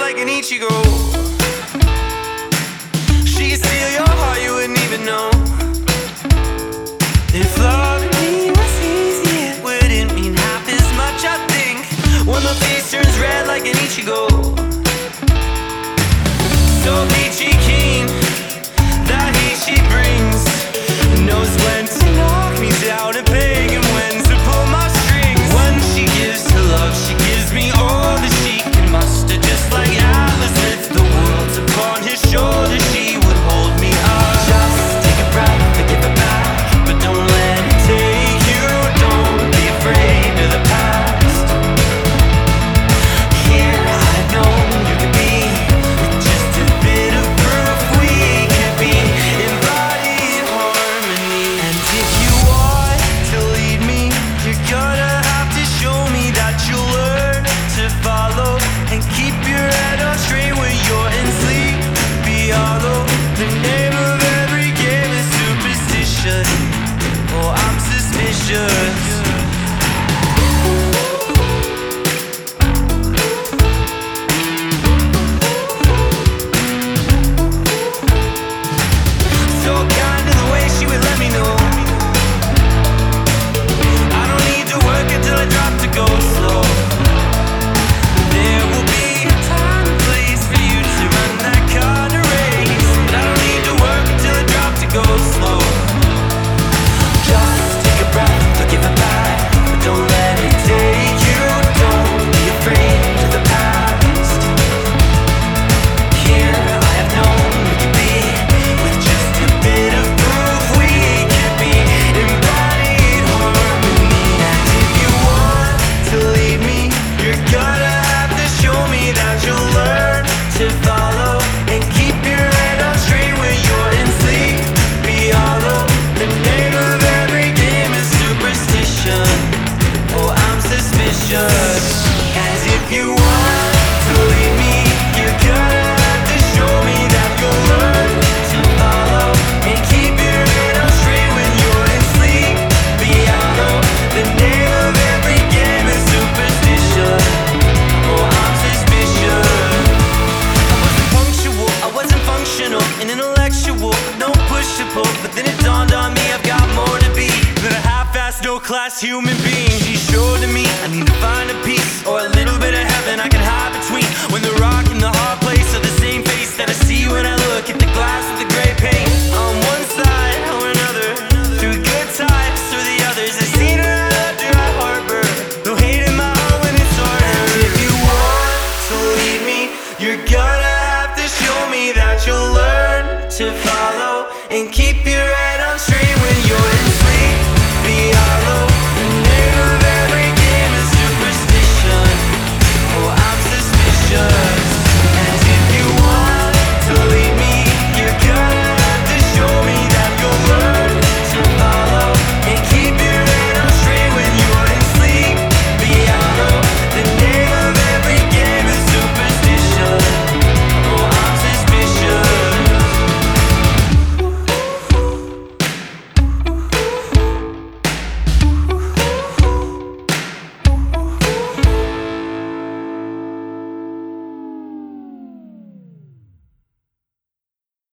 like an Ichigo. She can steal your heart, you wouldn't even know. If loving me was easy, it wouldn't mean half as much, I think. When my face turns red like an Ichigo. So peachy keen, the heat she brings, knows when to knock me down and beg, and when to pull my strings. When she gives her love, she gives me all that she can muster. Just like Atlas lifts the worlds upon his shoulders, she would hold me up. Just take a breath and give it back, but don't let it take you. Don't be afraid of the past. Here I've known you could be, with just a bit of proof we could be embodied harmony. And if you want to lead me, you're gonna have to show me that you'll learn to follow and keep your head on straight when you're in sleep. Be hollow. The name of every game is superstition. Oh, I'm suspicious. So kind of the way she would let me know I don't need to work until I drop to go slow. There will be a time and place for you to run that kind of race. But I don't need to work until I drop to go slow. Just take a breath, look give it back, but don't let it take you. Don't be afraid of the past. Here I have known we could be, with just a bit of proof we could be embodied harmony. And if you want to lead me, you're gonna have to show me that you'll learn to follow and keep your head on straight when you're in sleep. Be hollow. The name of every game is superstition. Oh, I'm suspicious. And if you want to lead me, you're gonna have to show me that you'll learn to follow and keep your head on straight when you're in sleep. Be hollow. The name of every game is superstition. Oh, I'm suspicious. I wasn't punctual, I wasn't functional and intellectual, no push to pull. But then it dawned on me I've got more to be than a half-assed, no-class human being. She showed to me I need to find a peace or a little bit of heaven I can hide between. When the rock and the hard place are the same face that I see when I look at the glass with the gray paint. On one side or another, through good times or the others, I've seen her out dry harbor, no hate in my heart when it's harder. And if you want to lead me, you're gonna have to show me that you'll learn to follow and keep your head on straight